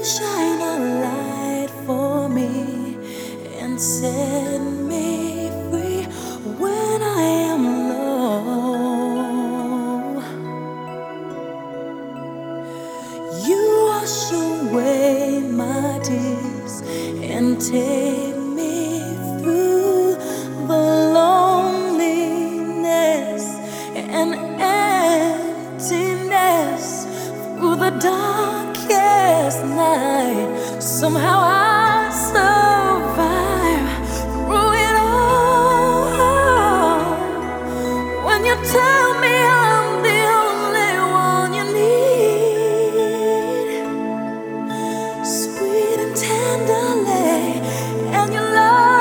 shine a light for me and set me free when I am low. You wash away my tears and take me through the loneliness and emptiness, through the darkest night. Somehow I survive through it all. When you tell me I'm the only one you need, sweet and tenderly, and your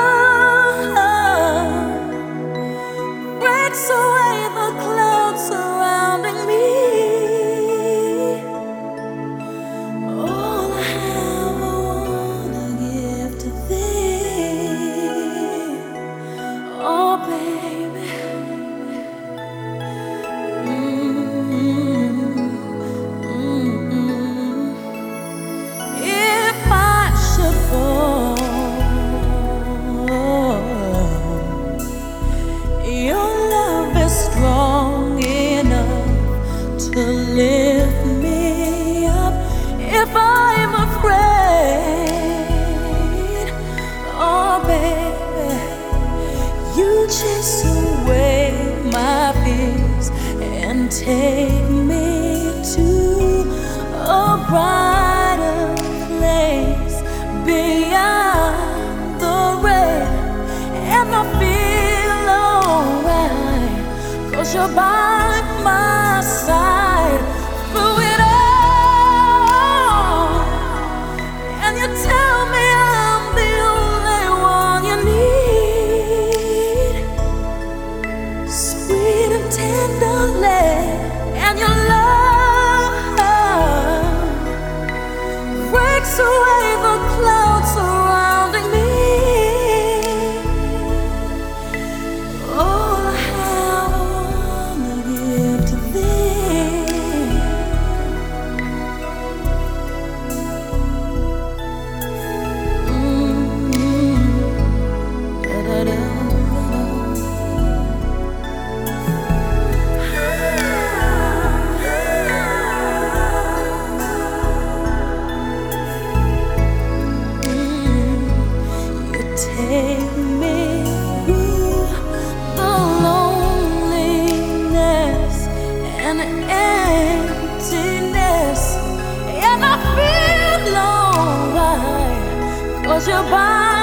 love breaks away the clouds surrounding me. All I have, I wanna give to thee. Oh, baby. If I should fall, your love is strong enough to lift me up. If I'm afraid, oh baby, you chase away my fears and take me to a brighter place beyond the rain. And I feel alright, 'cause you're by my side through it all. And you tell me I'm the only one you need, sweet and tenderly, and your love breaks away the clouds surrounding me. All I have, I wanna give to thee. You take me through the loneliness and emptiness, and I feel alright, 'cause you're by